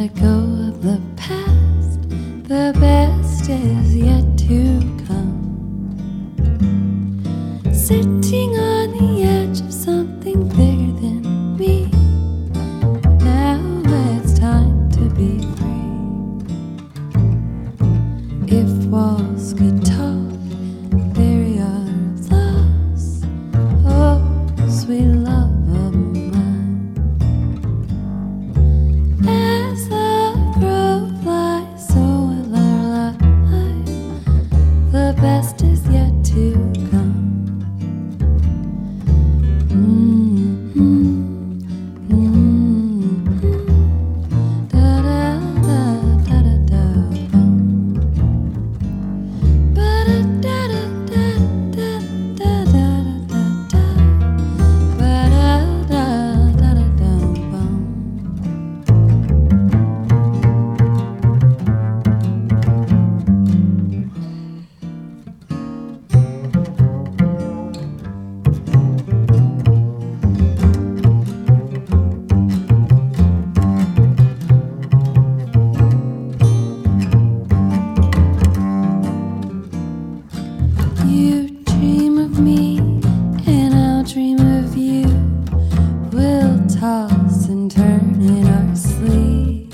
Let go of the past, the best is yet to come. Sitting on the edge of something bigger than me. Now it's time to be free. If walls could talk, bury our flaws. Oh, sweet love of mine. As the crow flies, so will our life. The best is yet to come. You dream of me, and I'll dream of you. We'll toss and turn in our sleep.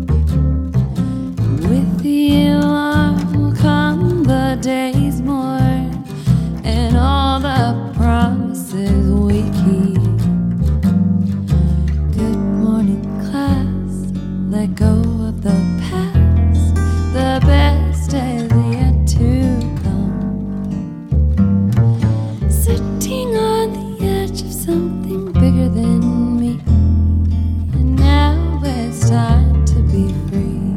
With the alarm will come the day's morn, and all the promises we keep. Good morning, class. Let go of the past. The best is yet to come. Sitting on the edge of something bigger than me. And now it's time to be free.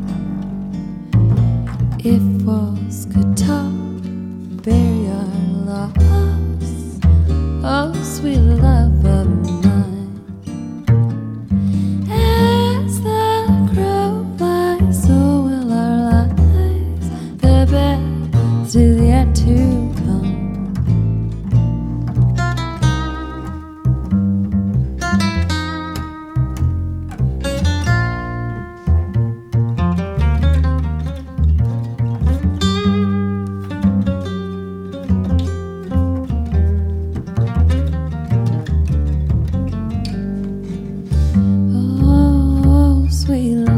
If walls could talk, bury our loss. Oh, sweet love of mine. As the crow flies, so will our lives. The best is yet to come. Oh, sweet